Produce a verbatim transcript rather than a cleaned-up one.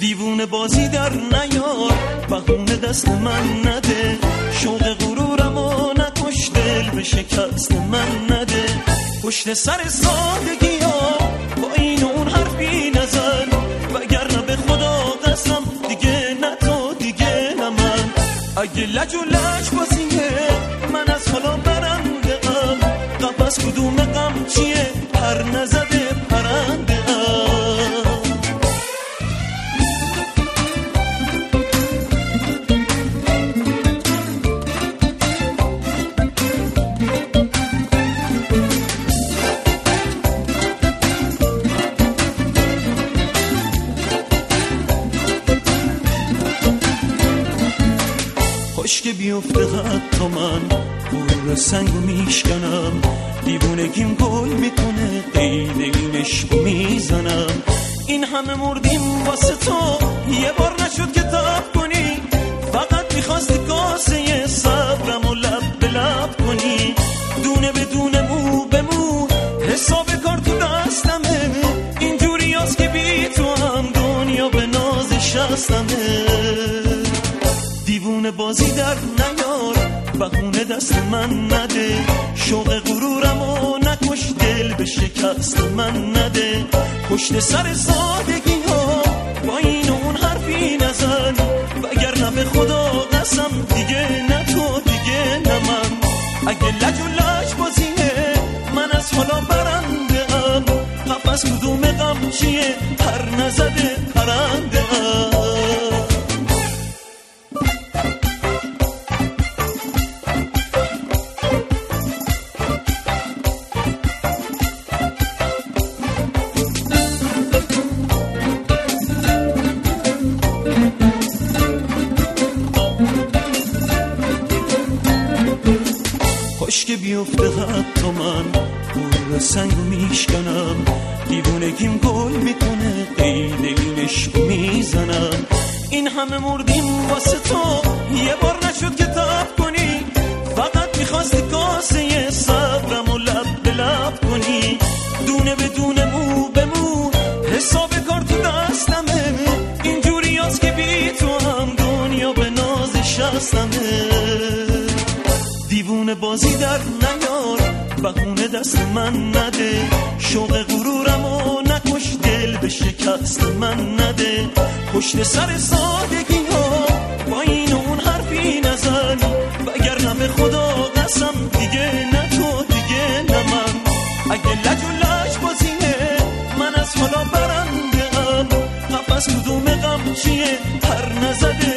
دیوونه بازی در نیار، بهونه دست من نده، شوق غرورمو نکش، دل به شکست من نده. پشت سر سادگی ها با این اون حرفی نزن، وگرنه به خدا قسم دیگه نه تو دیگه نه من. اگه لج و لج بازیه من از حالا برنده ام، قفس کدوم غم چیه پر نزده پرنده ام. که بیفته حتی من غرور سنگو میشکنم، دیوونگیم گل میکنه قید این عشقو میزنم. این همه مردیم واسه تو یه بار نشد که تاب کنی، فقط میخواستی کاسه صبرم و لب به لب کنی. دونه به دونه مو به مو حساب کار تو دستمه، اینجوری هست که بی تو هم دنیا به ناز شستمه. دیوونه بازی در نیار، بهونه دست من نده، شوق غرورمو نکش، دل به شکست من نده. پشت سر سادگی ها با این اون حرفی نزن، وگرنه به خدا قسم دیگه نه تو دیگه نه من. اگه لج و لج بازیه من از حالا برنده ام، قفس کدوم غم چیه پر نزده پرنده ام. که بیفته حتی من غرور سنگو میشکنم، دیوونگیم گل میکنه قید این عشقو میزنم. این همه مردیم واسه تو یه بار نشد که تاب کنی، فقط میخواستی کاسه صبرم و لب به لب کنی. دونه به دونه مو به مو حساب کار تو دستمه، اینجوری هست که بی تو هم دنیا به ناز شستمه. دیوونه بازی در نیار، بهونه دست من نده، شوق غرورمو نکش، دل به شکست من نده. پشت سر سادگی ها با این اون حرفی نزن، وگرنه به خدا قسم دیگه نه تو دیگه نه من. اگه لج و لج بازیه من از حالا برنده ام، قفس کدوم غم چیه پر نزده